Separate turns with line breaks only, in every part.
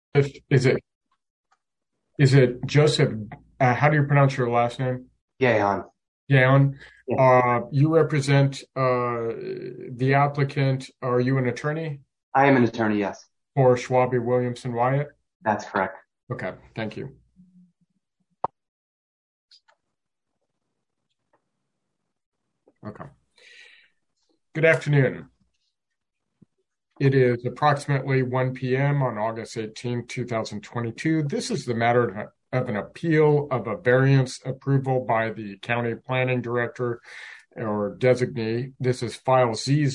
Is it is it Joseph? How do you pronounce your last name?
Gahan.
Gaon.
Yeah,
You represent the applicant. Are you an attorney
I am an attorney, yes.
for Schwabe Williamson Wyatt?
That's correct.
Okay, thank you. Okay. Good afternoon. It is approximately 1 p.m. on August 18th, 2022. This is the matter of an appeal of a variance approval by the county planning director or designee. This is file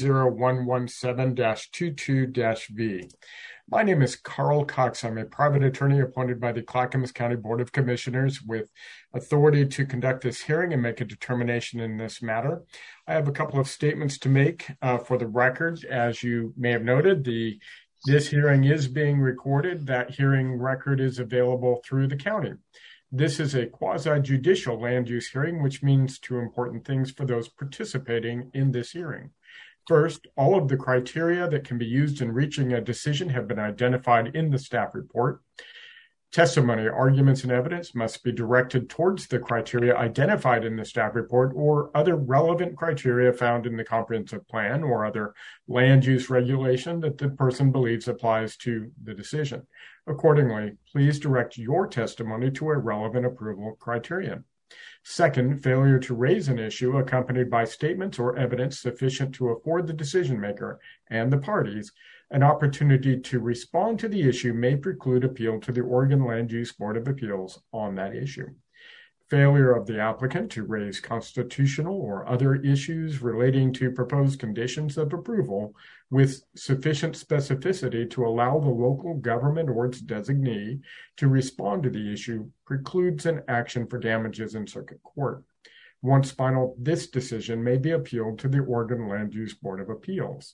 Z0117-22-V. My name is Carl Cox. I'm a private attorney appointed by the Clackamas County Board of Commissioners with authority to conduct this hearing and make a determination in this matter. I have a couple of statements to make for the record. As you may have noted, this hearing is being recorded. That hearing record is available through the county. This is a quasi-judicial land use hearing, which means two important things for those participating in this hearing. First, all of the criteria that can be used in reaching a decision have been identified in the staff report. Testimony, arguments, and evidence must be directed towards the criteria identified in the staff report or other relevant criteria found in the comprehensive plan or other land use regulation that the person believes applies to the decision. Accordingly, please direct your testimony to a relevant approval criterion. Second, failure to raise an issue accompanied by statements or evidence sufficient to afford the decision maker and the parties an opportunity to respond to the issue may preclude appeal to the Oregon Land Use Board of Appeals on that issue. Failure of the applicant to raise constitutional or other issues relating to proposed conditions of approval with sufficient specificity to allow the local government or its designee to respond to the issue precludes an action for damages in circuit court. Once final, this decision may be appealed to the Oregon Land Use Board of Appeals.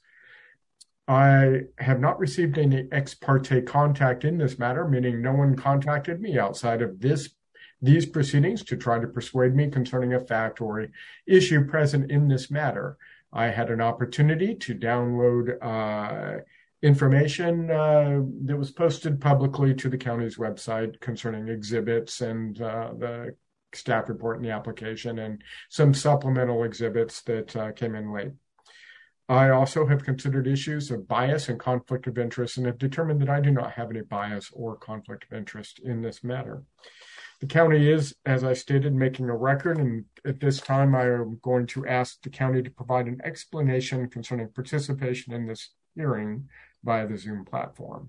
I have not received any ex parte contact in this matter, meaning no one contacted me outside of these proceedings to try to persuade me concerning a fact or issue present in this matter. I had an opportunity to download information that was posted publicly to the county's website concerning exhibits and the staff report and the application and some supplemental exhibits that came in late. I also have considered issues of bias and conflict of interest and have determined that I do not have any bias or conflict of interest in this matter. The county is, as I stated, making a record, and at this time I am going to ask the county to provide an explanation concerning participation in this hearing via the Zoom platform.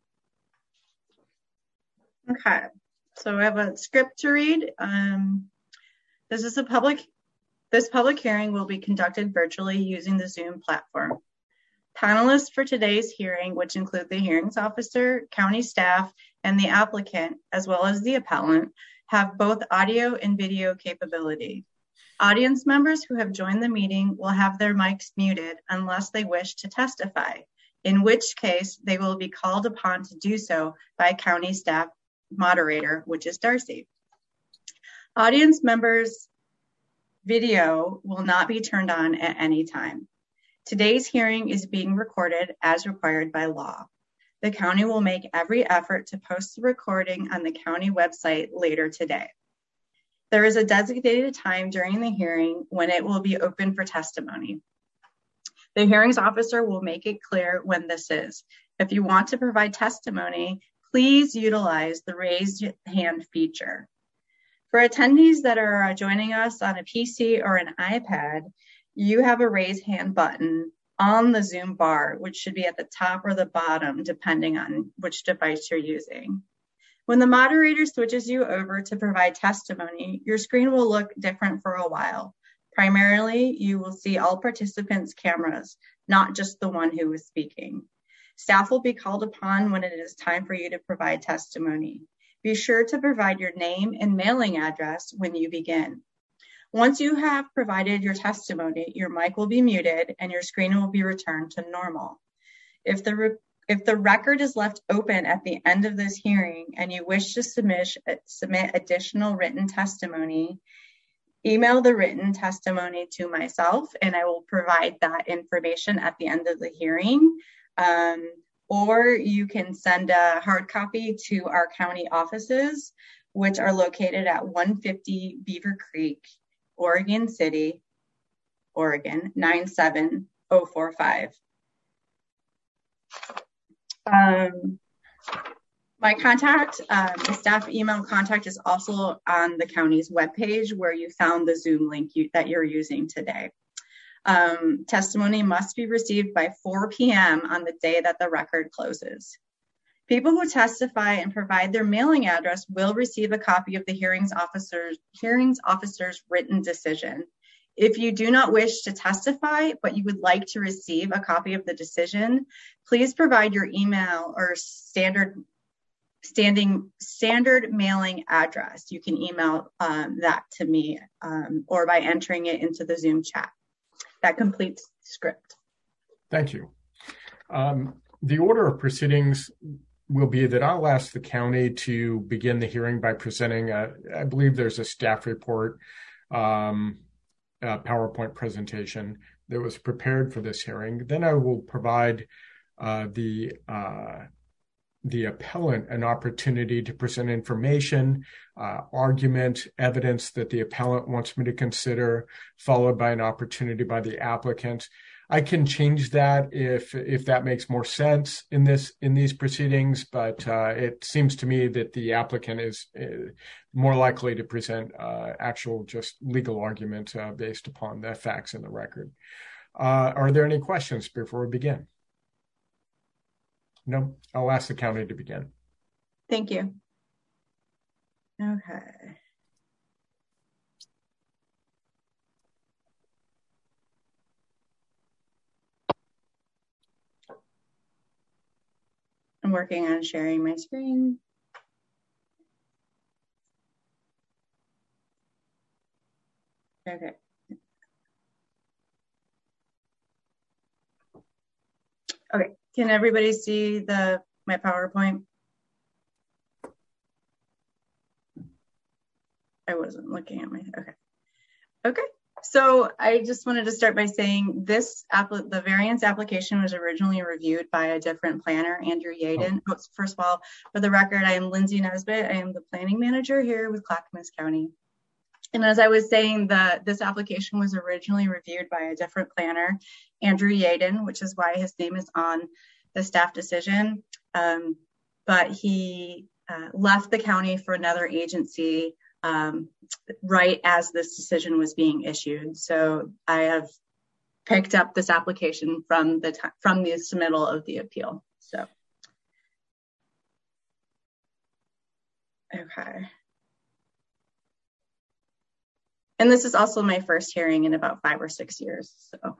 Okay, so I have a script to read. This public hearing will be conducted virtually using the Zoom platform. Panelists for today's hearing, which include the hearings officer, county staff, and the applicant, as well as the appellant, have both audio and video capability. Audience members who have joined the meeting will have their mics muted unless they wish to testify, in which case they will be called upon to do so by a county staff moderator, which is Darcy. Audience members' video will not be turned on at any time. Today's hearing is being recorded as required by law. The county will make every effort to post the recording on the county website later today. There is a designated time during the hearing when it will be open for testimony. The hearings officer will make it clear when this is. If you want to provide testimony, please utilize the raise hand feature. For attendees that are joining us on a PC or an iPad, you have a raise hand button on the Zoom bar, which should be at the top or the bottom, depending on which device you're using. When the moderator switches you over to provide testimony, your screen will look different for a while. Primarily, you will see all participants' cameras, not just the one who is speaking. Staff will be called upon when it is time for you to provide testimony. Be sure to provide your name and mailing address when you begin. Once you have provided your testimony, your mic will be muted and your screen will be returned to normal. If the record is left open at the end of this hearing and you wish to submit additional written testimony, email the written testimony to myself and I will provide that information at the end of the hearing. or you can send a hard copy to our county offices, which are located at 150 Beaver Creek, Oregon City, Oregon, 97045. My contact, the staff email contact is also on the county's webpage where you found the Zoom link that you're using today. Testimony must be received by 4 p.m. on the day that the record closes. People who testify and provide their mailing address will receive a copy of the hearings officer's written decision. If you do not wish to testify, but you would like to receive a copy of the decision, please provide your email or standard mailing address. You can email that to me or by entering it into the Zoom chat. That completes the script.
Thank you. The order of proceedings will be that I'll ask the county to begin the hearing by presenting, I believe there's a staff report, PowerPoint presentation that was prepared for this hearing. Then I will provide the appellant an opportunity to present information, argument, evidence that the appellant wants me to consider, followed by an opportunity by the applicant. I can change that if that makes more sense in these proceedings, but it seems to me that the applicant is more likely to present actual just legal argument based upon the facts in the record. Are there any questions before we begin? No, I'll ask the county to begin.
Thank you. Okay. I'm working on sharing my screen. Okay. Okay, can everybody see my PowerPoint? I wasn't looking at okay. So I just wanted to start by saying the variance application was originally reviewed by a different planner, Andrew Yaden. Oh, first of all, for the record, I am Lindsay Nesbitt. I am the planning manager here with Clackamas County. And as I was saying, this application was originally reviewed by a different planner, Andrew Yaden, which is why his name is on the staff decision. But he left the county for another agency right as this decision was being issued. So I have picked up this application from the submittal of the appeal. So, okay. And this is also my first hearing in about 5 or 6 years. So,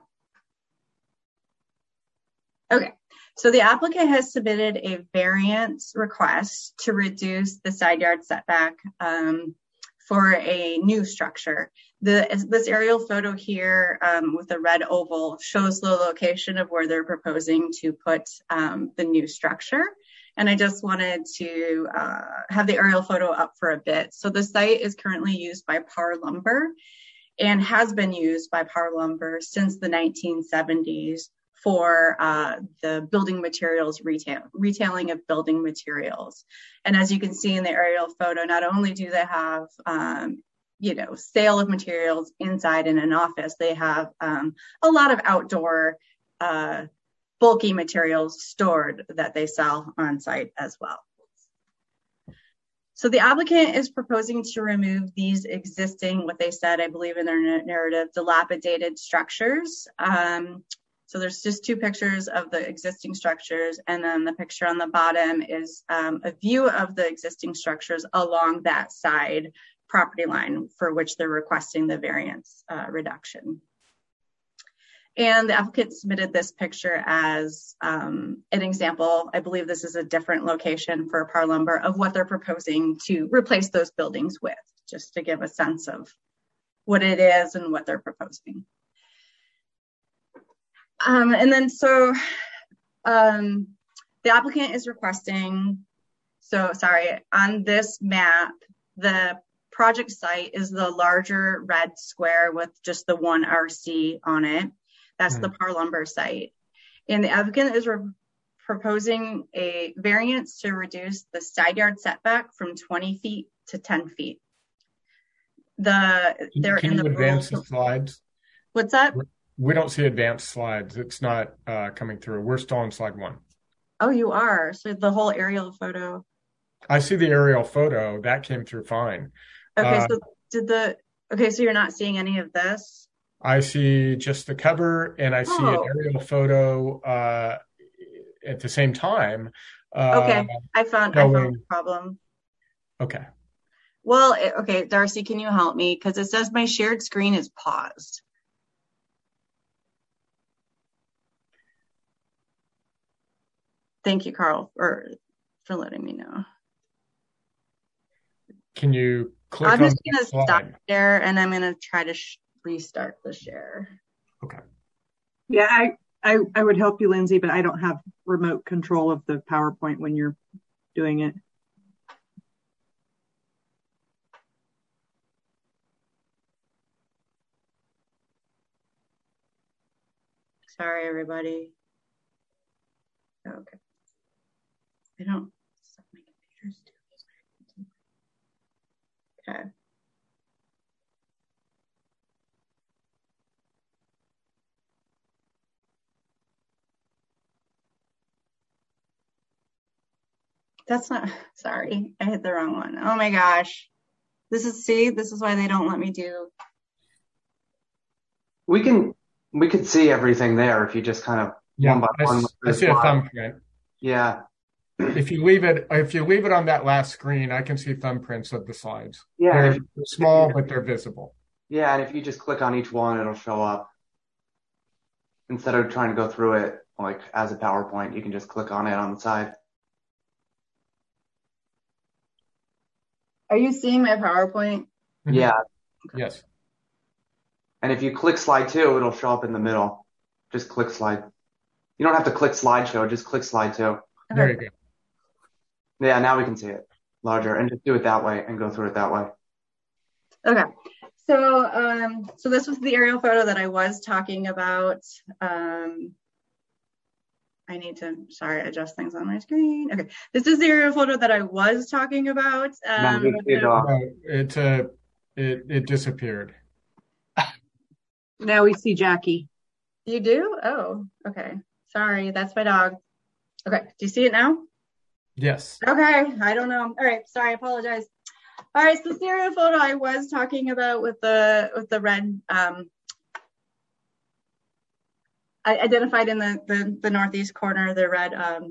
okay. So the applicant has submitted a variance request to reduce the side yard setback for a new structure. This aerial photo here with the red oval shows the location of where they're proposing to put the new structure. And I just wanted to have the aerial photo up for a bit. So the site is currently used by Par Lumber and has been used by Par Lumber since the 1970s for the building materials retailing of building materials. And as you can see in the aerial photo, not only do they have sale of materials inside in an office, they have a lot of outdoor bulky materials stored that they sell on site as well. So the applicant is proposing to remove these existing, what they said, I believe in their narrative, dilapidated structures. So there's just 2 pictures of the existing structures, and then the picture on the bottom is a view of the existing structures along that side property line for which they're requesting the variance reduction. And the applicant submitted this picture as an example. I believe this is a different location for Par Lumber of what they're proposing to replace those buildings with, just to give a sense of what it is and what they're proposing. And then so the applicant is requesting, on this map, the project site is the larger red square with just the 1 RC on it. That's the Par Lumber site. And the applicant is proposing a variance to reduce the side yard setback from 20 feet to 10 feet.
Can you advance the slides?
What's that?
We don't see advanced slides. It's not coming through. We're still on slide 1.
Oh, you are. So the whole aerial photo.
I see the aerial photo. That came through fine.
Okay, so you're not seeing any of this?
I see just the cover, and I see an aerial photo at the same time.
Okay, I found the problem.
Okay.
Well, okay, Darcy, can you help me? Because it says my shared screen is paused. Thank you, Carl, for letting me know.
Can you click on
I'm just going to stop there, and I'm going to try to restart the share.
Okay.
Yeah, I would help you, Lindsay, but I don't have remote control of the PowerPoint when you're doing it.
Sorry, everybody. Okay. I don't stop my computers too. Okay. That's not, sorry, I hit the wrong one. Oh my gosh. This is why they don't let me do.
We could see everything there if you just kind of one by one.
I see a thumbprint.
Yeah.
If you leave it on that last screen, I can see thumbprints of the slides.
Yeah.
They're small, but they're visible.
Yeah, and if you just click on each one, it'll show up. Instead of trying to go through it like as a PowerPoint, you can just click on it on the side.
Are you seeing my PowerPoint?
Yeah.
Yes.
And if you click slide 2, it'll show up in the middle. Just click slide. You don't have to click slideshow, just click slide 2.
There you go.
Yeah, now we can see it larger, and just do it that way and go through it that way.
Okay. So this was the aerial photo that I was talking about. I need to, adjust things on my screen. Okay. This is the aerial photo that I was talking about.
It disappeared.
Now we see Jackie.
You do? Oh, okay. Sorry, that's my dog. Okay, do you see it now?
Yes.
Okay, I don't know. All right, sorry, I apologize. All right, so the aerial photo I was talking about with the red, I identified in the northeast corner, the red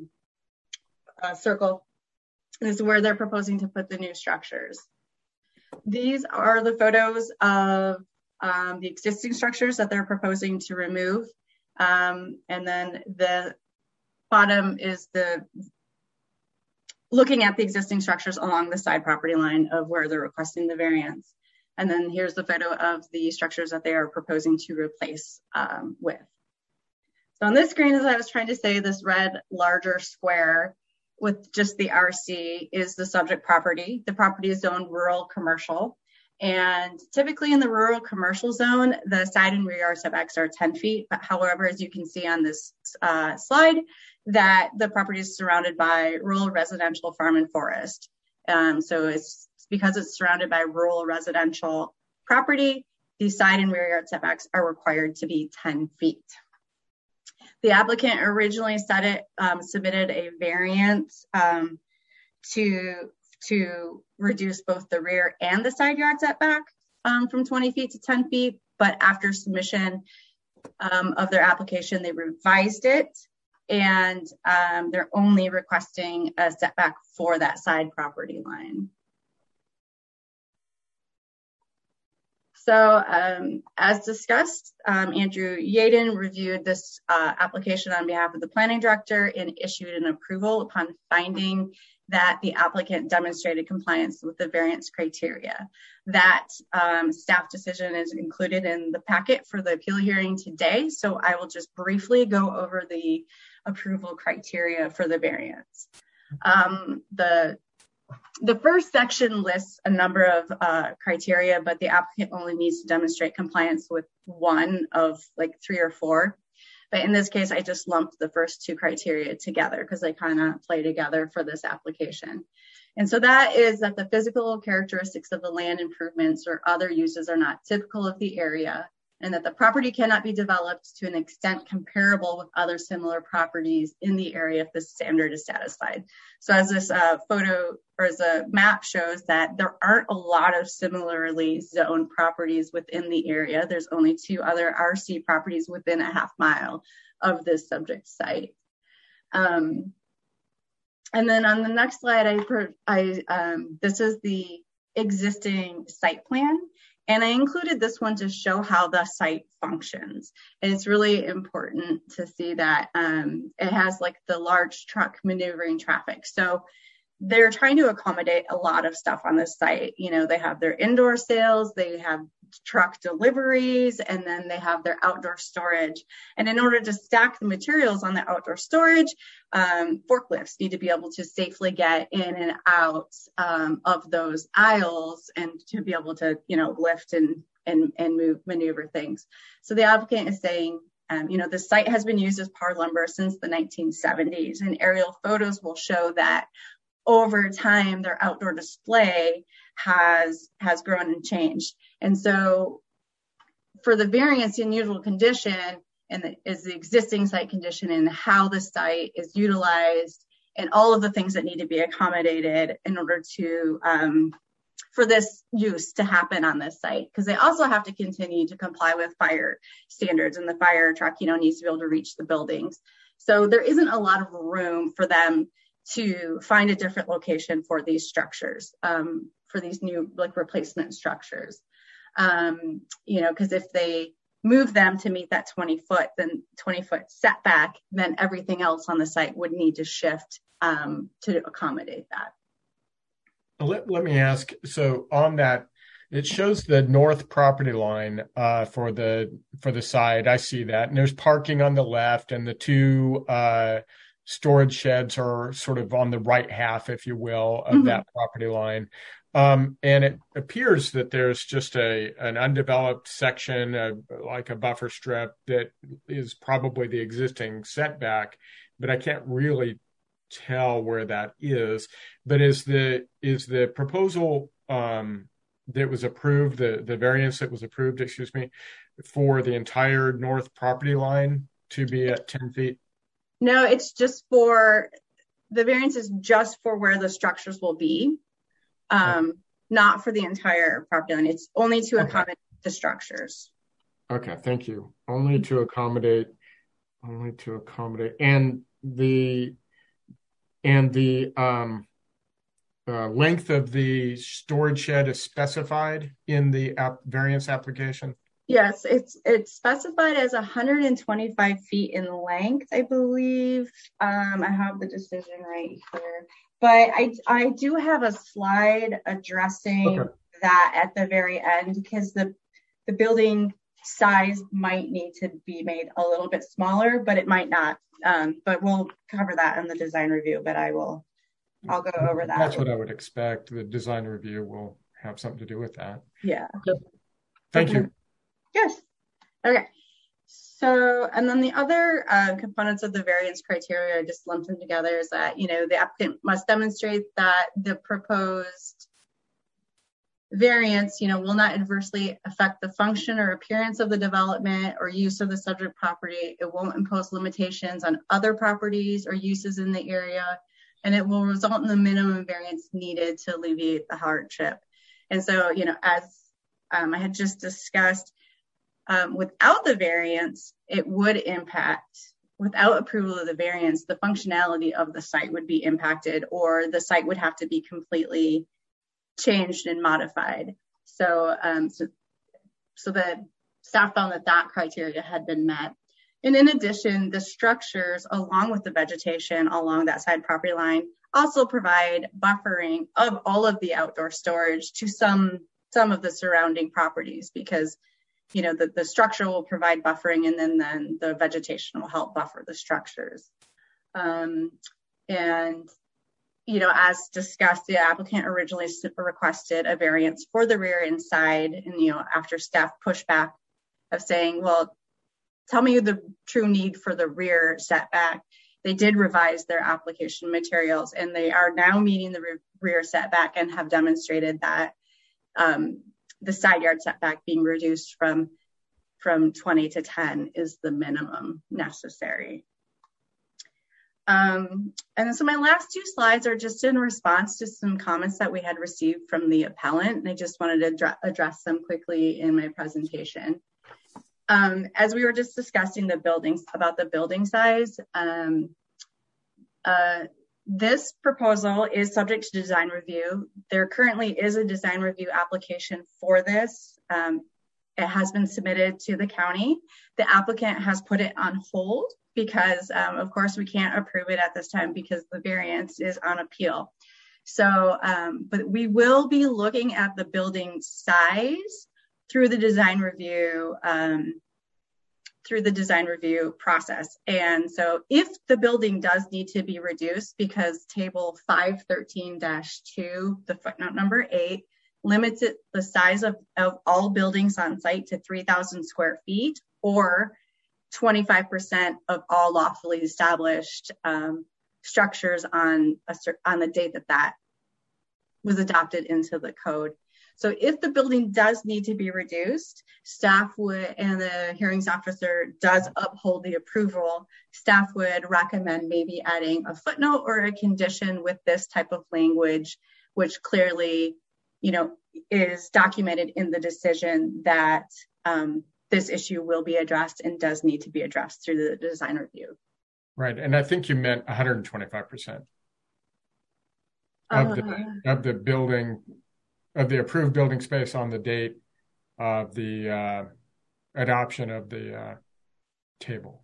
circle is where they're proposing to put the new structures. These are the photos of the existing structures that they're proposing to remove. And then the bottom is looking at the existing structures along the side property line of where they're requesting the variance. And then here's the photo of the structures that they are proposing to replace with. So on this screen, as I was trying to say, this red larger square with just the RC is the subject property. The property is zoned rural commercial. And typically in the rural commercial zone, the side and rear yard setbacks are 10 feet. But however, as you can see on this slide, that the property is surrounded by rural residential farm and forest. So it's because it's surrounded by rural residential property, the side and rear yard setbacks are required to be 10 feet. The applicant originally submitted a variance to reduce both the rear and the side yard setback from 20 feet to 10 feet. But after submission of their application, they revised it and they're only requesting a setback for that side property line. So as discussed, Andrew Yaden reviewed this application on behalf of the planning director and issued an approval upon finding that the applicant demonstrated compliance with the variance criteria. That staff decision is included in the packet for the appeal hearing today. So I will just briefly go over the approval criteria for the variance. The first section lists a number of criteria, but the applicant only needs to demonstrate compliance with one of like 3 or 4. But in this case, I just lumped the first two criteria together because they kind of play together for this application. And so that is that the physical characteristics of the land improvements or other uses are not typical of the area, and that the property cannot be developed to an extent comparable with other similar properties in the area if the standard is satisfied. So as this photo or as a map shows, that there aren't a lot of similarly zoned properties within the area. There's only 2 other RC properties within a half mile of this subject site. And then on the next slide, this is the existing site plan. And I included this one to show how the site functions. And it's really important to see that it has like the large truck maneuvering traffic. So they're trying to accommodate a lot of stuff on this site. You know, they have their indoor sales, they have truck deliveries, and then they have their outdoor storage. And in order to stack the materials on the outdoor storage, forklifts need to be able to safely get in and out of those aisles and to be able to, you know, lift and maneuver things. So the applicant is saying, you know, the site has been used as par lumber since the 1970s, and aerial photos will show that over time, their outdoor display has grown and changed. And so for the variance in usual condition is the existing site condition and how the site is utilized and all of the things that need to be accommodated in order to for this use to happen on this site. Because they also have to continue to comply with fire standards, and the fire truck, you know, needs to be able to reach the buildings. So there isn't a lot of room for them to find a different location for these structures, for these new like replacement structures. You know, because if they move them to meet that 20-foot setback, then everything else on the site would need to shift to accommodate that.
Let me ask, so on that, it shows the north property line for the side. I see that, and there's parking on the left, and the 2 storage sheds are sort of on the right half, if you will, of that property line. And it appears that there's just an undeveloped section, like a buffer strip, that is probably the existing setback, but I can't really tell where that is. But is the proposal that was approved, the variance that was approved, for the entire north property line to be at 10 feet?
No, it's just for, the variance is just for where the structures will be, not for the entire property line. It's only to accommodate the structures. Okay,
thank you. Only to accommodate, and the length of the storage shed is specified in the variance application?
Yes, it's specified as 125 feet in length, I believe. I have the decision right here, but I do have a slide addressing that at the very end, because the building size might need to be made a little bit smaller, but it might not. But we'll cover that in the design review, but I'll go over that.
That's what I would expect. The design review will have something to do with that.
Yeah.
Thank you.
Yes. Okay. So, and then the other components of the variance criteria, I just lumped them together, is that, you know, the applicant must demonstrate that the proposed variance, you know, will not adversely affect the function or appearance of the development or use of the subject property. It won't impose limitations on other properties or uses in the area, and it will result in the minimum variance needed to alleviate the hardship. And so, you know, as I had just discussed, without the variance, it would impact, without approval of the variance, the functionality of the site would be impacted, or the site would have to be completely changed and modified. So, so the staff found that criteria had been met. And in addition, the structures, along with the vegetation along that side property line, also provide buffering of all of the outdoor storage to some of the surrounding properties, because, you know, the structure will provide buffering, and then the vegetation will help buffer the structures. And, you know, as discussed, the applicant originally requested a variance for the rear and side, and, you know, after staff pushback of saying, well, tell me the true need for the rear setback. They did revise their application materials, and they are now meeting the rear setback and have demonstrated that the side yard setback being reduced from 20 to 10 is the minimum necessary. And so my last two slides are just in response to some comments that we had received from the appellant, and I just wanted to address them quickly in my presentation. As we were just discussing about the building size, this proposal is subject to design review. There currently is a design review application for this. It has been submitted to the county. The applicant has put it on hold because, of course, we can't approve it at this time because the variance is on appeal. So, but we will be looking at the building size through the design review process. And so if the building does need to be reduced, because table 513-2, the footnote number 8, limits the size of all buildings on site to 3,000 square feet, or 25% of all lawfully established structures on the date that was adopted into the code. So if the building does need to be reduced, staff would, and the hearings officer does uphold the approval, staff would recommend maybe adding a footnote or a condition with this type of language, which clearly, is documented in the decision that this issue will be addressed and does need to be addressed through the design review.
Right, and I think you meant 125% of the building, of the approved building space on the date of the adoption of the table.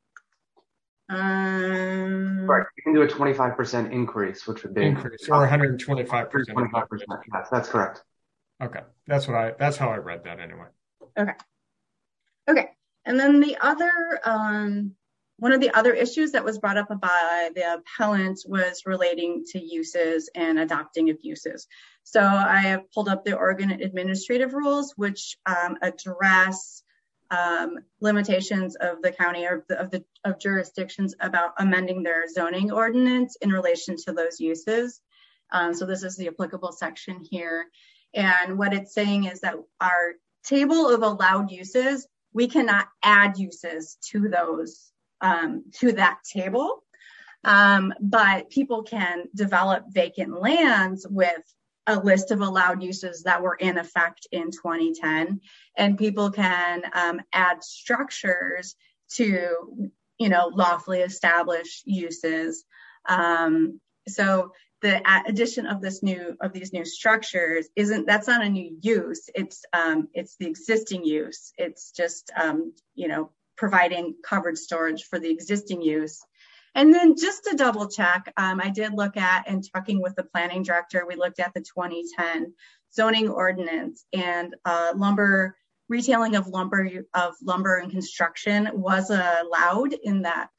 Right, you can do a 25% increase, which would be
increase, or 125%.
125%. Yes, that's correct.
Okay, that's how I read that anyway.
Okay, and then the other one of the other issues that was brought up by the appellant was relating to uses and adopting of uses. So I have pulled up the Oregon administrative rules, which address limitations of the county or of jurisdictions about amending their zoning ordinance in relation to those uses. So this is the applicable section here. And what it's saying is that our table of allowed uses, we cannot add uses to those, to that table. But people can develop vacant lands with a list of allowed uses that were in effect in 2010, and people can add structures to, lawfully established uses. So the addition of these new structures that's not a new use. It's the existing use. It's just providing covered storage for the existing use. And then just to double check, I did look at, and talking with the planning director, we looked at the 2010 zoning ordinance, and retailing of lumber and construction was allowed in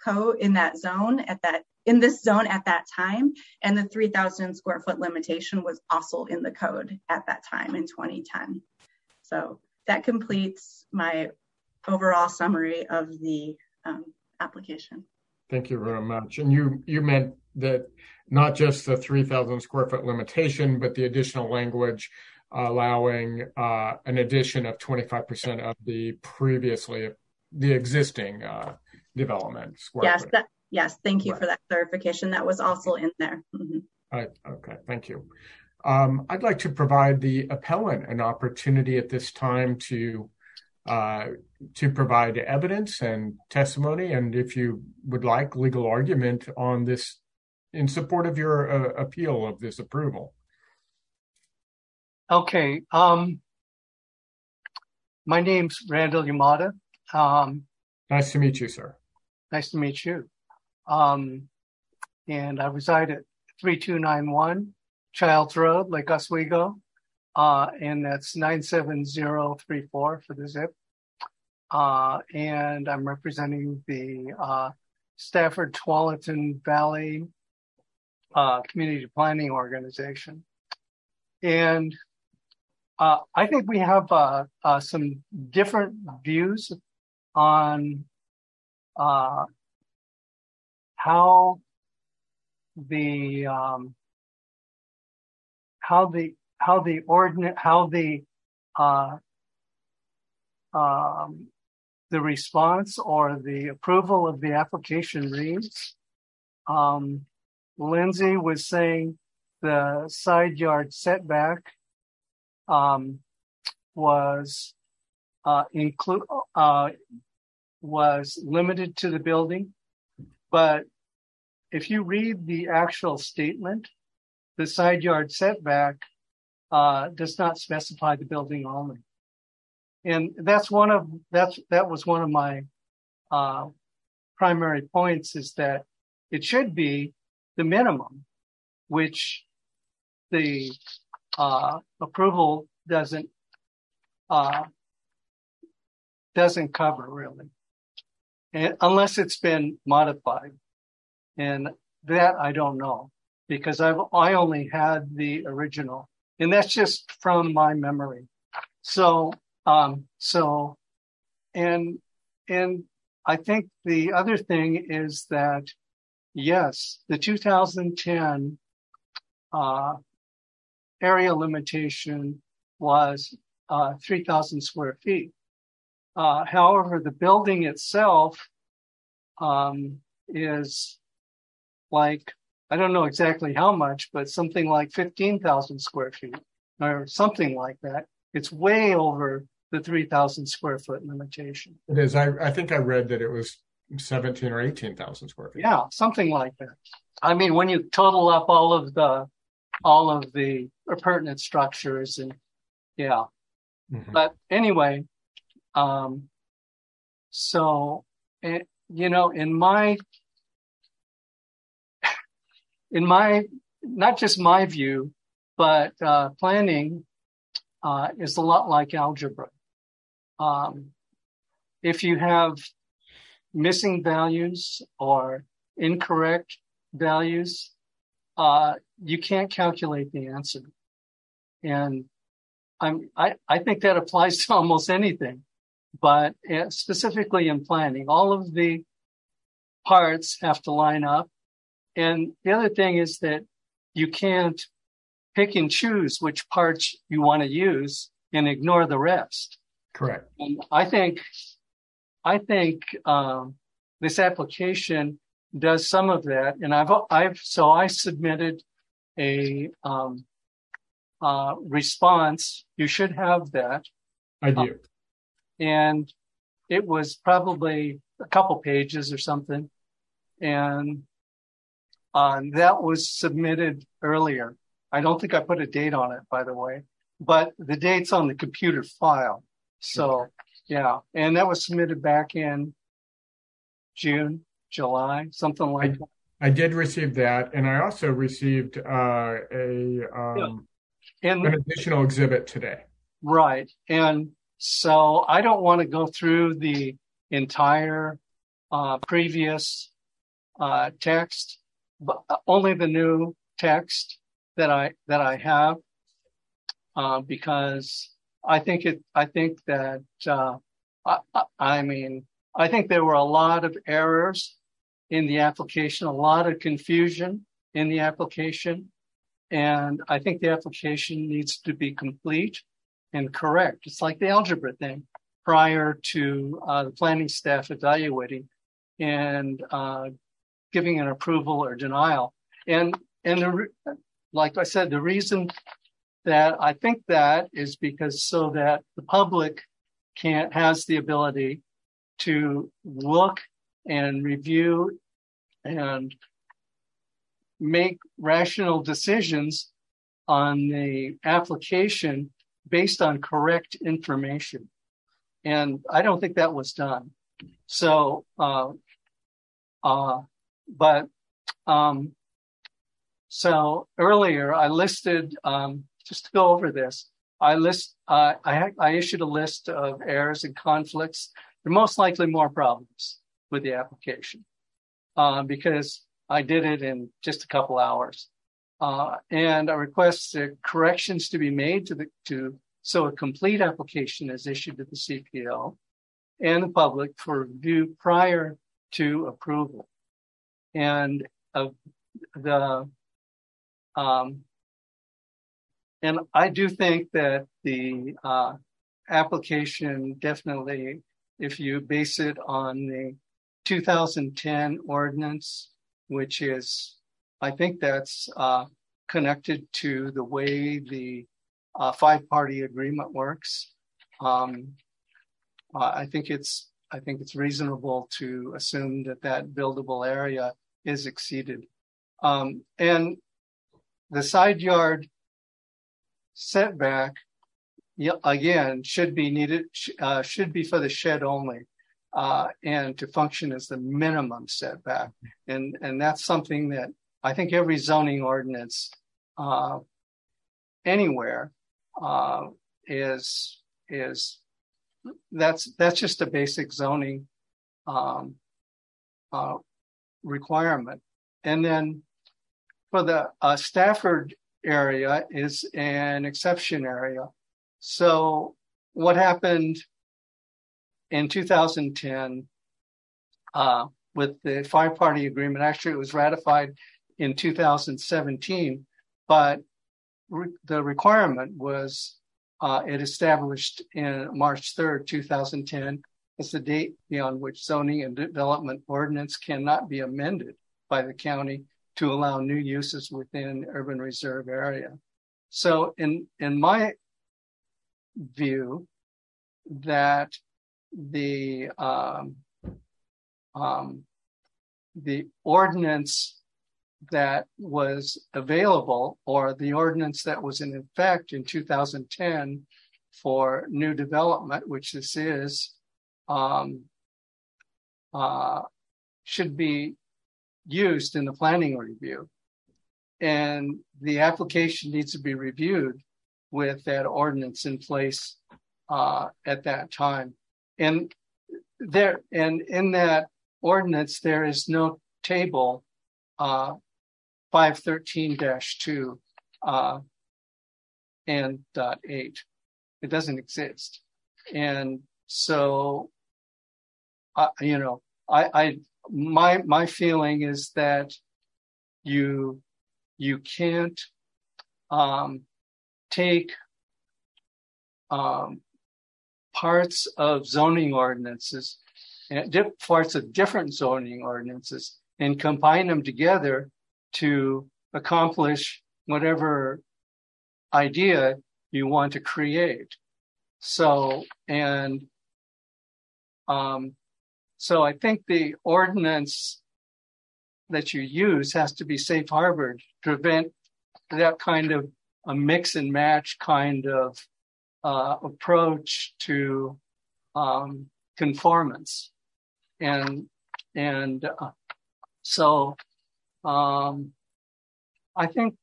this zone at that time, and the 3,000 square foot limitation was also in the code at that time in 2010. So that completes my overall summary of the application.
Thank you very much. And you meant that not just the 3,000 square foot limitation, but the additional language allowing an addition of 25% of the existing development square foot.
Yes, thank you for that clarification. That was also in there. Mm-hmm.
Okay, thank you. I'd like to provide the appellant an opportunity at this time to provide evidence and testimony, and if you would like, legal argument on this in support of your appeal of this approval.
Okay. My name's Randall Yamada.
Nice to meet you, sir.
Nice to meet you. And I reside at 3291 Childs Road, Lake Oswego. And that's 97034 for the zip. And I'm representing the Stafford Tualatin Valley Community Planning Organization. And I think we have some different views on how the response or the approval of the application reads. Lindsay was saying the side yard setback was limited to the building, but if you read the actual statement, the side yard setback does not specify the building only. And that was one of my primary points, is that it should be the minimum, which the approval doesn't cover really, unless it's been modified. And that I don't know, because I only had the original, and that's just from my memory. So and I think the other thing is that, yes, the 2010 area limitation was 3,000 square feet. However, the building itself is like, I don't know exactly how much, but something like 15,000 square feet or something like that. It's way over the 3,000 square foot limitation.
It is. I think I read that it was 17 or 18,000 square feet.
Yeah, something like that. I mean, when you total up all of the appurtenant structures, and yeah. Mm-hmm. But anyway, so, you know, in my, not just my view, but planning is a lot like algebra. If you have missing values or incorrect values, you can't calculate the answer. And I think that applies to almost anything, but specifically in planning, all of the parts have to line up. And the other thing is that you can't pick and choose which parts you want to use and ignore the rest.
Correct.
And I think this application does some of that. And I submitted a response. You should have that.
I do.
And it was probably a couple pages or something. And that was submitted earlier. I don't think I put a date on it, by the way, but the date's on the computer file. So, yeah. And that was submitted back in June, July, something like that.
I did receive that. And I also received an additional exhibit today.
Right. And so I don't want to go through the entire previous text, but only the new text that I have, because I think there were a lot of errors in the application, a lot of confusion in the application, and I think the application needs to be complete and correct. It's like the algebra thing, prior to the planning staff evaluating and giving an approval or denial. And like I said, the reason that I think that is because so that the public has the ability to look and review and make rational decisions on the application based on correct information. And I don't think that was done. So, so earlier I listed, just to go over this, I issued a list of errors and conflicts. There are most likely more problems with the application, because I did it in just a couple hours. And I requested corrections to be made so a complete application is issued to the CPO and the public for review prior to approval. And and I do think that the application definitely, if you base it on the 2010 ordinance, which is, I think that's connected to the way the five-party agreement works. I think it's reasonable to assume that buildable area is exceeded. And the side yard setback, again, should be for the shed only, and to function as the minimum setback. And that's something that I think every zoning ordinance anywhere is that's just a basic zoning requirement. And then for the Stafford area is an exception area. So what happened in 2010 with the five-party agreement, actually it was ratified in 2017, but the requirement was it established in March 3rd, 2010 as the date beyond which zoning and development ordinance cannot be amended by the county to allow new uses within urban reserve area. So in my view, that the ordinance that was available, or the ordinance that was in effect in 2010 for new development, which this is, should be used in the planning review. And the application needs to be reviewed with that ordinance in place at that time. And in that ordinance, there is no table 513-2 and .8. It doesn't exist. And so, my feeling is that you can't take parts of zoning ordinances and parts of different zoning ordinances and combine them together to accomplish whatever idea you want to create. So I think the ordinance that you use has to be safe harbored to prevent that kind of a mix and match kind of approach to conformance. So I think,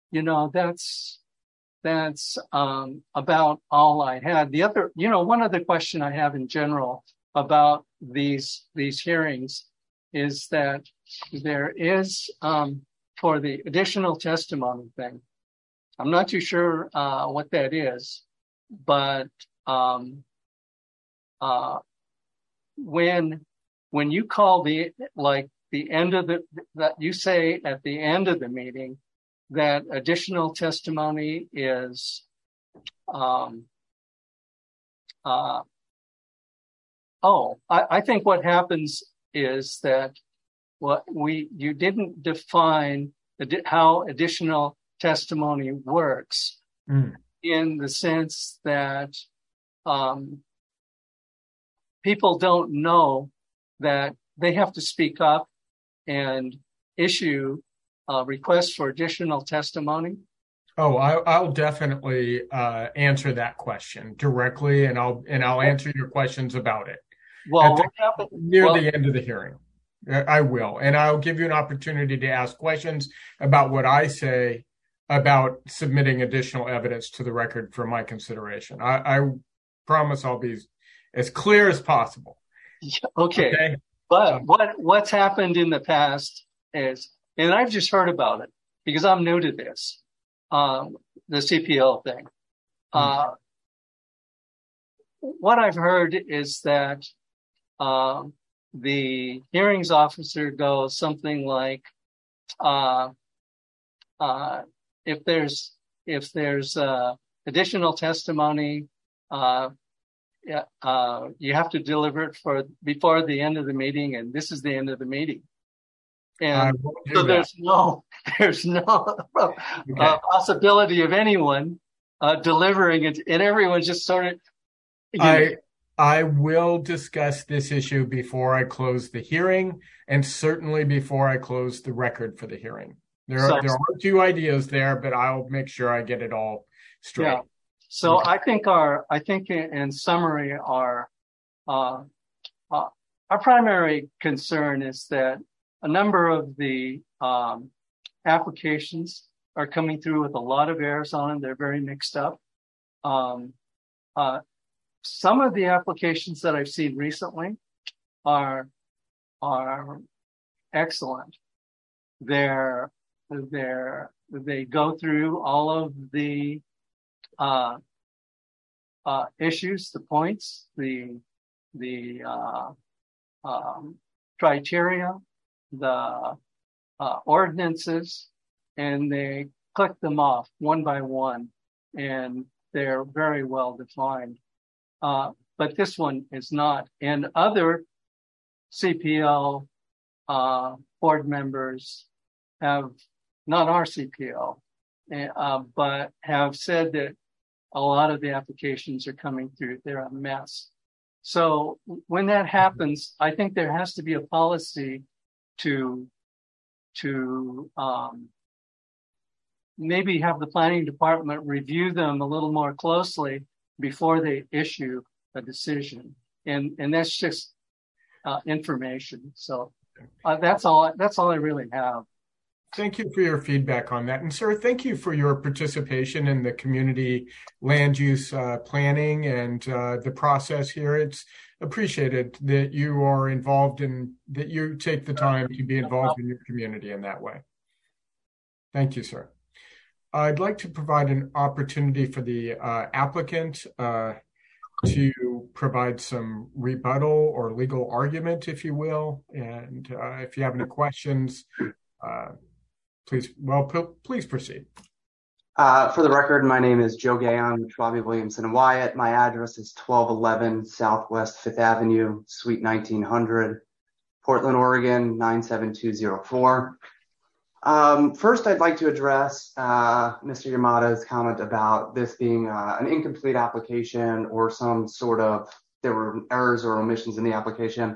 that's about all I had. The other, one other question I have in general about these hearings is that there is, for the additional testimony thing, I'm not too sure what that is, but when you call the end of that you say at the end of the meeting that additional testimony is I think what happens is that you didn't define how additional testimony works in the sense that people don't know that they have to speak up and issue requests for additional testimony.
Oh, I'll definitely answer that question directly, and I'll answer your questions about it.
Well,
the end of the hearing, I will, and I'll give you an opportunity to ask questions about what I say about submitting additional evidence to the record for my consideration. I promise I'll be as clear as possible.
Okay. But what's happened in the past is, and I've just heard about it because I'm new to this, the CPL thing. What I've heard is that the hearings officer goes something like, if there's additional testimony, you have to deliver it before the end of the meeting, and this is the end of the meeting. And so there's no possibility of anyone delivering it, and everyone's just sort of.
I will discuss this issue before I close the hearing, and certainly before I close the record for the hearing. There are two ideas there, but I'll make sure I get it all straight.
Yeah. So I think in summary, our primary concern is that a number of the applications are coming through with a lot of errors on them. They're very mixed up. Some of the applications that I've seen recently are excellent. They go through all of the issues, the points, the criteria, the ordinances, and they click them off one by one, and they're very well defined. But this one is not. And other CPL board members have, not our CPL, but have said that a lot of the applications are coming through. They're a mess. So when that happens, I think there has to be a policy to maybe have the planning department review them a little more closely before they issue a decision. And that's just information. So that's all I really have.
Thank you for your feedback on that. And sir, thank you for your participation in the community land use planning and the process here. It's appreciated that you are involved in, that you take the time to be involved in your community in that way. Thank you, sir. I'd like to provide an opportunity for the applicant to provide some rebuttal or legal argument, if you will. And if you have any questions, please proceed.
For the record, my name is Joe Gayon, Schwabe, Williamson & Wyatt. My address is 1211 Southwest 5th Avenue, Suite 1900, Portland, Oregon, 97204. First, I'd like to address Mr. Yamada's comment about this being an incomplete application or some sort of, there were errors or omissions in the application.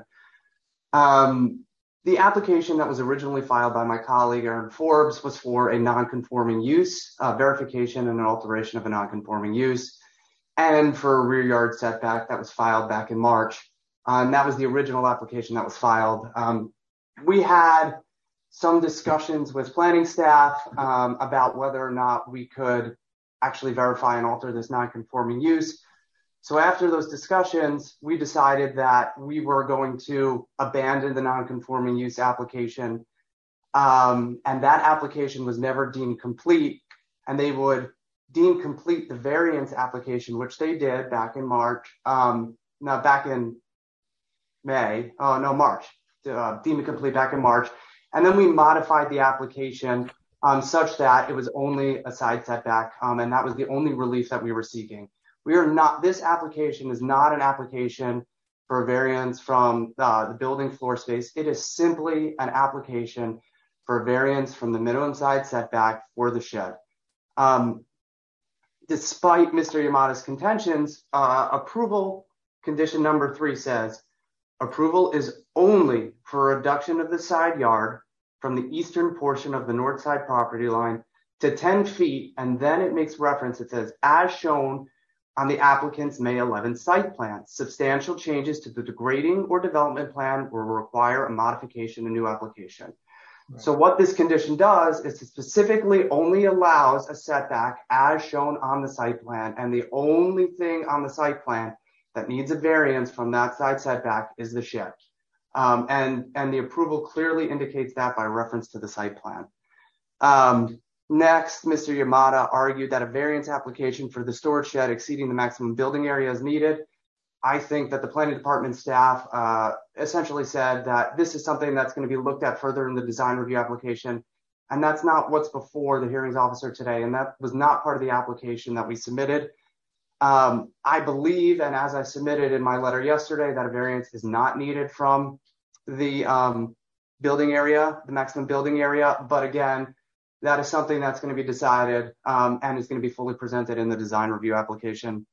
The application that was originally filed by my colleague, Aaron Forbes, was for a non-conforming use, verification and an alteration of a non-conforming use, and for a rear yard setback that was filed back in March. And that was the original application that was filed. We had some discussions with planning staff about whether or not we could actually verify and alter this non-conforming use. So after those discussions, we decided that we were going to abandon the non-conforming use application. And that application was never deemed complete. And they would deem complete the variance application, which they did back in March. Back in March. Deemed it complete back in March. And then we modified the application such that it was only a side setback. And that was the only relief that we were seeking. This application is not an application for a variance from the building floor space. It is simply an application for a variance from the minimum side setback for the shed. Despite Mr. Yamada's contentions, approval condition number 3 says, approval is only for reduction of the side yard from the eastern portion of the north side property line to 10 feet. And then it makes reference, it says, as shown on the applicant's May 11 site plan. Substantial changes to the degrading or development plan will require a modification, a new application. Right. So what this condition does is it specifically only allows a setback as shown on the site plan. And the only thing on the site plan that needs a variance from that side setback is the shed. And the approval clearly indicates that by reference to the site plan. Next, Mr. Yamada argued that a variance application for the storage shed exceeding the maximum building area is needed. I think that the planning department staff essentially said that this is something that's going to be looked at further in the design review application. And that's not what's before the hearings officer today. And that was not part of the application that we submitted. I believe, and as I submitted in my letter yesterday, that a variance is not needed from the building area, the maximum building area. But again, that is something that's going to be decided and is going to be fully presented in the design review application.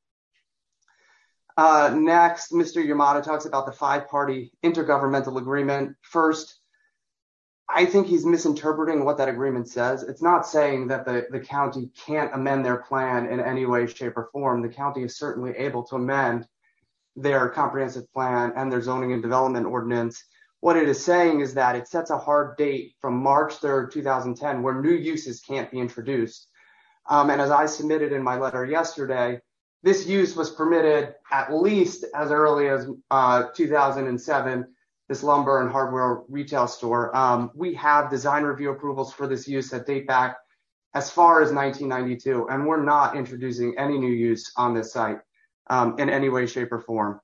Next, Mr. Yamada talks about the 5-party intergovernmental agreement. First, I think he's misinterpreting what that agreement says. It's not saying that the county can't amend their plan in any way, shape, or form. The county is certainly able to amend their comprehensive plan and their zoning and development ordinance. What it is saying is that it sets a hard date from March 3rd, 2010, where new uses can't be introduced. And as I submitted in my letter yesterday, this use was permitted at least as early as 2007, this lumber and hardware retail store. We have design review approvals for this use that date back as far as 1992, and we're not introducing any new use on this site in any way, shape, or form.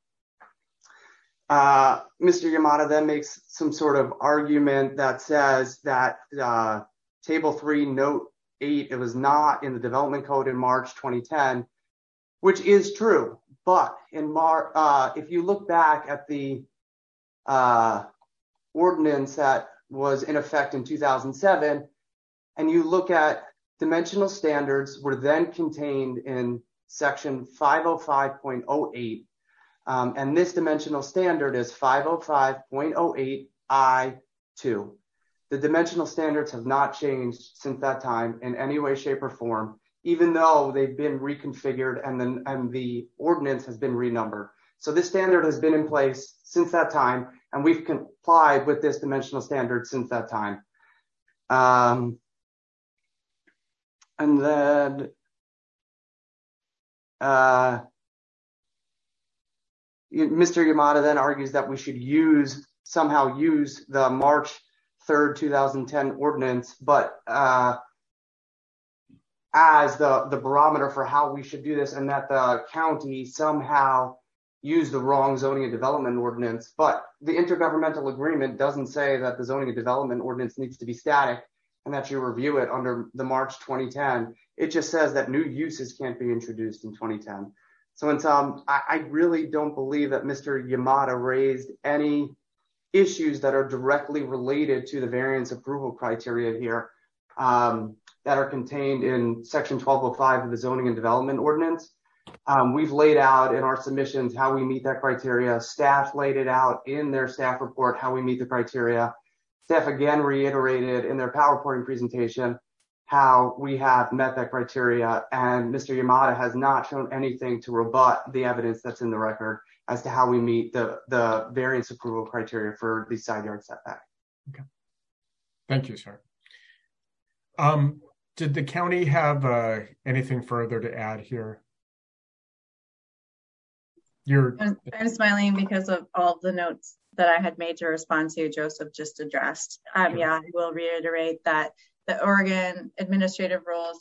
Mr. Yamada then makes some sort of argument that says that Table 3, Note 8, it was not in the development code in March 2010, which is true. But in if you look back at the ordinance that was in effect in 2007, and you look at dimensional standards were then contained in section 505.08. And this dimensional standard is 505.08 I2. The dimensional standards have not changed since that time in any way, shape, or form, even though they've been reconfigured and the ordinance has been renumbered. So this standard has been in place since that time, and we've complied with this dimensional standard since that time. And then Mr. Yamada then argues that we should somehow use the March 3rd, 2010 ordinance, but as the barometer for how we should do this, and that the county somehow used the wrong zoning and development ordinance. But the intergovernmental agreement doesn't say that the zoning and development ordinance needs to be static and that you review it under the March 2010. It just says that new uses can't be introduced in 2010. So I really don't believe that Mr. Yamada raised any issues that are directly related to the variance approval criteria here that are contained in section 1205 of the zoning and development ordinance. We've laid out in our submissions how we meet that criteria. Staff laid it out in their staff report how we meet the criteria. Staff again reiterated in their PowerPoint presentation how we have met that criteria, and Mr. Yamada has not shown anything to rebut the evidence that's in the record as to how we meet the variance approval criteria for the side yard setback.
Okay. Thank you, sir. Did the county have anything further to add here?
I'm smiling because of all the notes that I had made to respond to Joseph just addressed. Yeah, I will reiterate that the Oregon Administrative Rules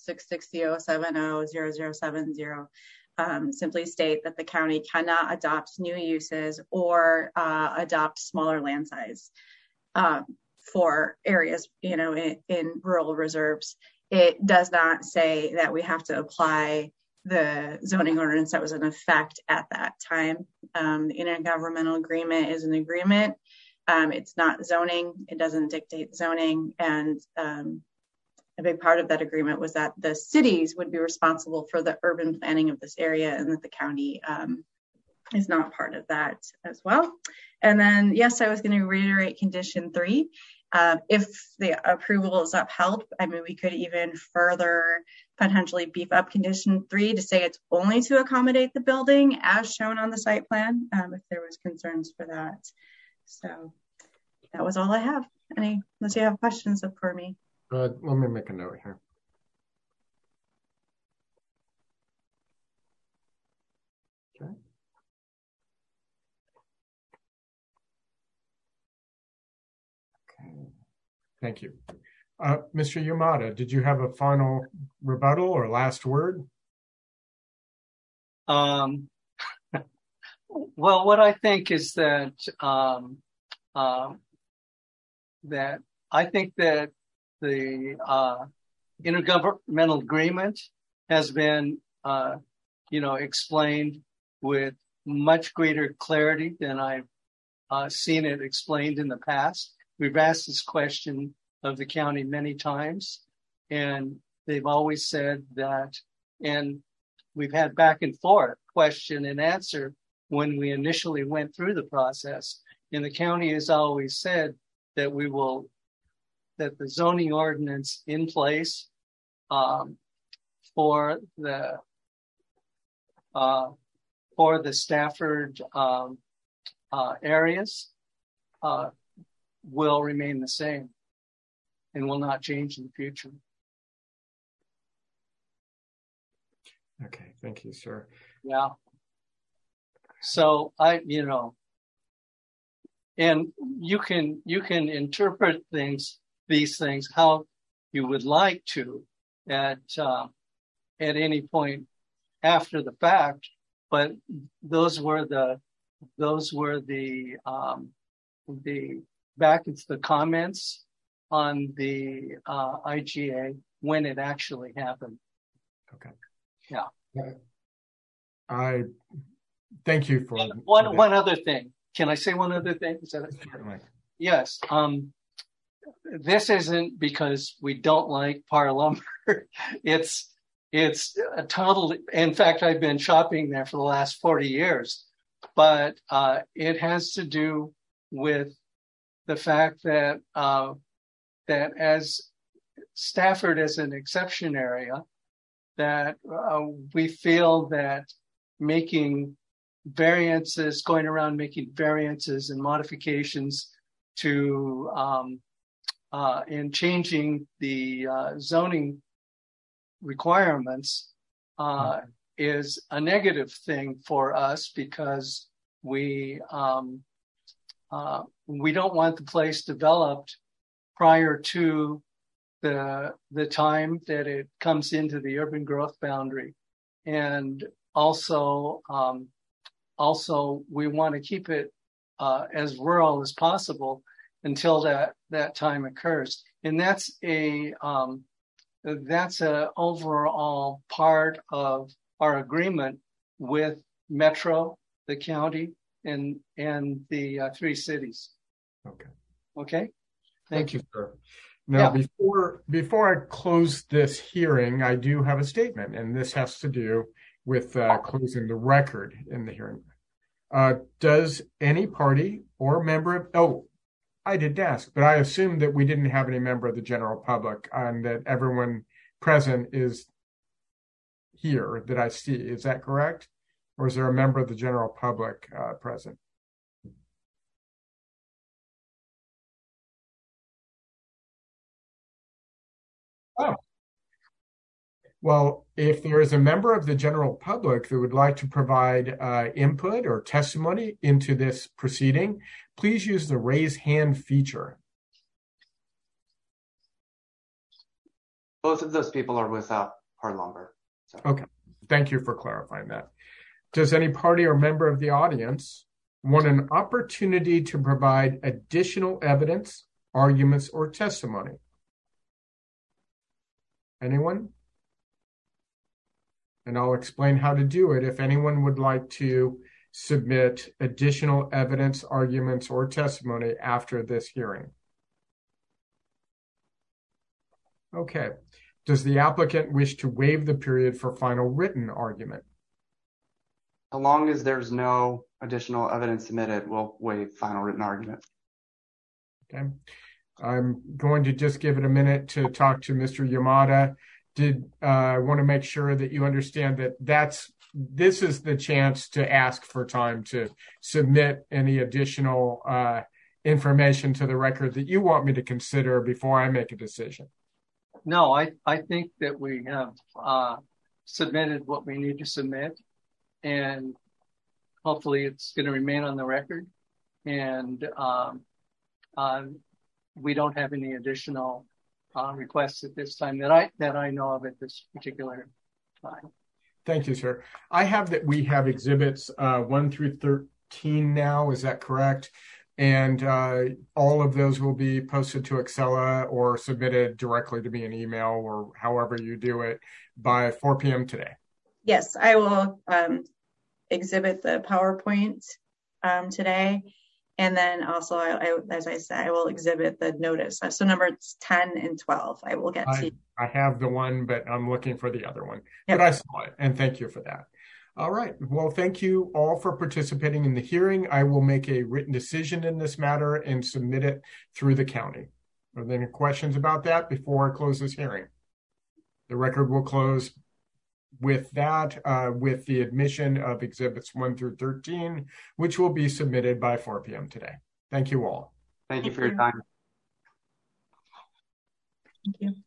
660700070 simply state that the county cannot adopt new uses or adopt smaller land size for areas, in rural reserves. It does not say that we have to apply the zoning ordinance that was in effect at that time. The intergovernmental agreement is an agreement. It's not zoning. It doesn't dictate zoning. And a big part of that agreement was that the cities would be responsible for the urban planning of this area, and that the county is not part of that as well. And then, yes, I was going to reiterate condition 3. If the approval is upheld, we could even further potentially beef up condition 3 to say it's only to accommodate the building as shown on the site plan, if there was concerns for that. So that was all I have. Unless you have questions for me.
Let me make a note here. Okay. Thank you. Mr. Yamada, did you have a final rebuttal or last word?
Well, what I think is that that I think that the intergovernmental agreement has been, explained with much greater clarity than I've seen it explained in the past. We've asked this question of the county many times, and they've always said that, and we've had back and forth question and answer when we initially went through the process. And the county has always said that that the zoning ordinance in place for the Stafford areas will remain the same and will not change in the future.
Okay, thank you, sir.
Yeah. So and you can interpret these things how you would like to at any point after the fact, but those were the comments on the IGA when it actually happened.
Okay.
Yeah.
I thank you for
one other thing. Can I say one other thing? Is that it?
Certainly.
Yes. This isn't because we don't like Par lumber. It's a total. In fact, I've been shopping there for the last 40 years, but it has to do with the fact that that as Stafford is an exception area, that we feel that going around making variances and modifications to in changing the zoning requirements is a negative thing for us, because we don't want the place developed prior to the time that it comes into the urban growth boundary. And also we want to keep it as rural as possible until that time occurs. And that's a overall part of our agreement with Metro, the county, and the 3 cities. Okay.
Thank you, sir. Now, before I close this hearing, I do have a statement, and this has to do with closing the record in the hearing. Does any party or member of, I did ask, but I assumed that we didn't have any member of the general public and that everyone present is here that I see. Is that correct? Or is there a member of the general public present? Oh. Well, if there is a member of the general public that would like to provide input or testimony into this proceeding, please use the raise hand feature.
Both of those people are with Par lumber. So.
Okay, thank you for clarifying that. Does any party or member of the audience want an opportunity to provide additional evidence, arguments, or testimony? Anyone? And I'll explain how to do it if anyone would like to submit additional evidence, arguments, or testimony after this hearing. Okay. Does the applicant wish to waive the period for final written argument?
As long as there's no additional evidence submitted, we'll waive final written argument.
Okay. I'm going to just give it a minute to talk to Mr. Yamada. I want to make sure that you understand that this is the chance to ask for time to submit any additional information to the record that you want me to consider before I make a decision.
No, I think that we have submitted what we need to submit, and hopefully it's going to remain on the record. And we don't have any additional requests at this time that I know of at this particular time.
Thank you, sir. I have that we have exhibits 1 through 13 now. Is that correct? And all of those will be posted to Excella or submitted directly to me in email or however you do it by 4 p.m. today.
Yes, I will exhibit the PowerPoint today. And then also, as I said, I will exhibit the notice. So numbers 10 and 12, I will get to.
I have the one, but I'm looking for the other one.
Yep.
But I saw it, and thank you for that. All right. Well, thank you all for participating in the hearing. I will make a written decision in this matter and submit it through the county. Are there any questions about that before I close this hearing? The record will close with that, with the admission of exhibits 1 through 13, which will be submitted by 4 p.m. today. Thank you all.
Thank you for your time.
Thank you.